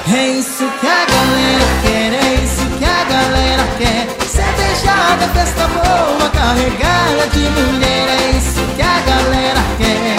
É isso que a galera quer, é isso que a galera quer. Cervejada, festa boa, carregada de mulher. É isso que a galera quer.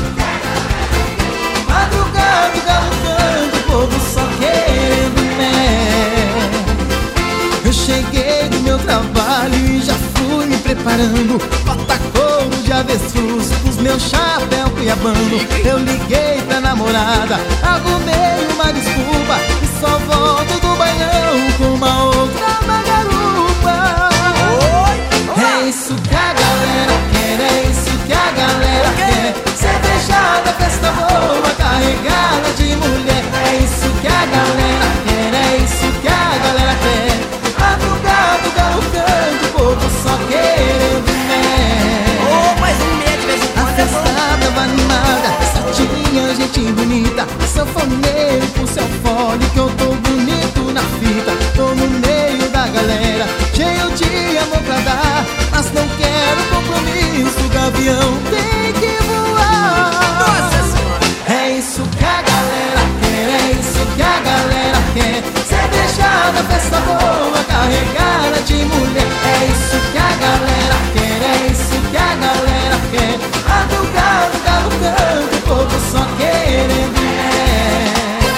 Madrugado, galopando, o povo só querendo mel. Eu cheguei do meu trabalho e já fui me preparando. Bota couro de avestruz, os meus chapéu cuiabano. Eu liguei pra namorada, arrumei uma desculpa e só volto do banhão com uma outra magarupa. É isso que a galera quer, é isso que a galera quer. Cervejada, festa boa, carregada de mulher. É isso que a galera quer, é isso que a galera quer. Madrugado, galopando, o povo só querendo mel. Mais um mês de vez em A quando é festa bom. tava animada, só tinha gente bonita. Sanfoneiro com seu fone, que eu tô bonito na fita. Tô no meio da galera, cheio de amor pra dar, mas não quero compromisso, gavião tem que voar. Nossa Senhora. É isso que a galera quer, é isso que a galera quer. Cervejada, festa boa, carregada de mulher. É isso que a galera quer, é isso que a galera quer. Madrugado, galopando, o povo só querendo mel.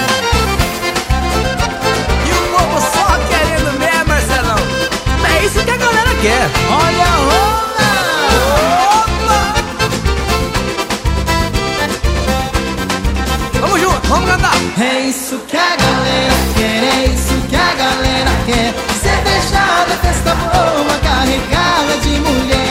E o povo só querendo mesmo, Marcelão. É isso que a galera quer. Olha a onda! Opa! Vamos junto, vamos cantar. É isso que a galera quer, é isso que a galera quer. Cervejada, festa boa, carregada de mulher.